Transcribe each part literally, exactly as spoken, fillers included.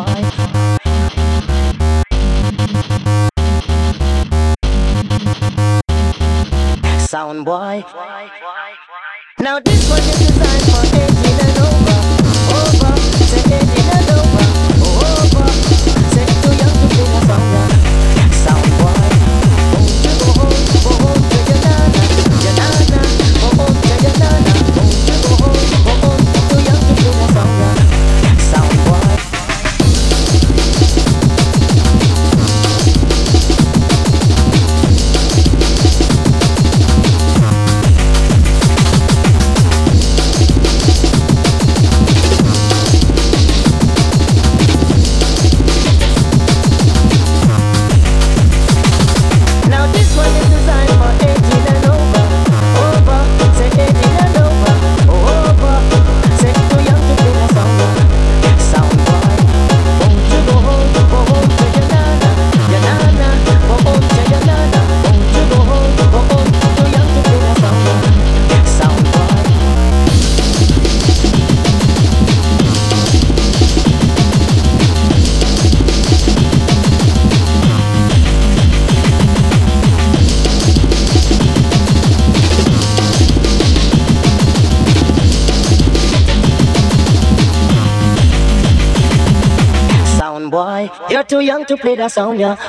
Sound boy. Now this one is designed for eighteen and over. Over, say eighteen and over. Over, say too young to play a song. Yeah. Sound boy. Won't you go home, go home to your nana, your nana. Go home to your nana. Won't you go home, go home, too young to play a song. Yeah. Sound boy. Boy, you're too young to play that song, yeah.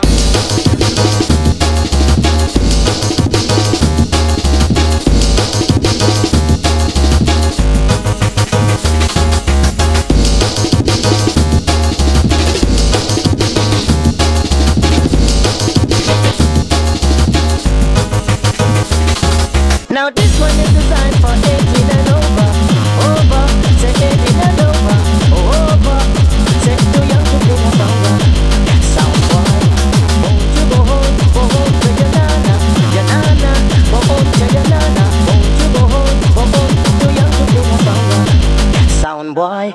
Now this one is designed for eighteen and over. Over, say eighteen and over. Over, say too young to play a song. Sound boy, won't you go home, go home to your nana, your nana. Go home to your nana. Won't you go home, go home, too young to play a song. Sound boy.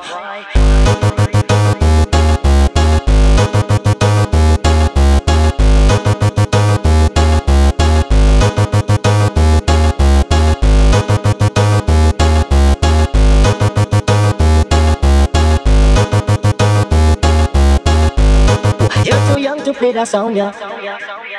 You're too young to play that song, yeah.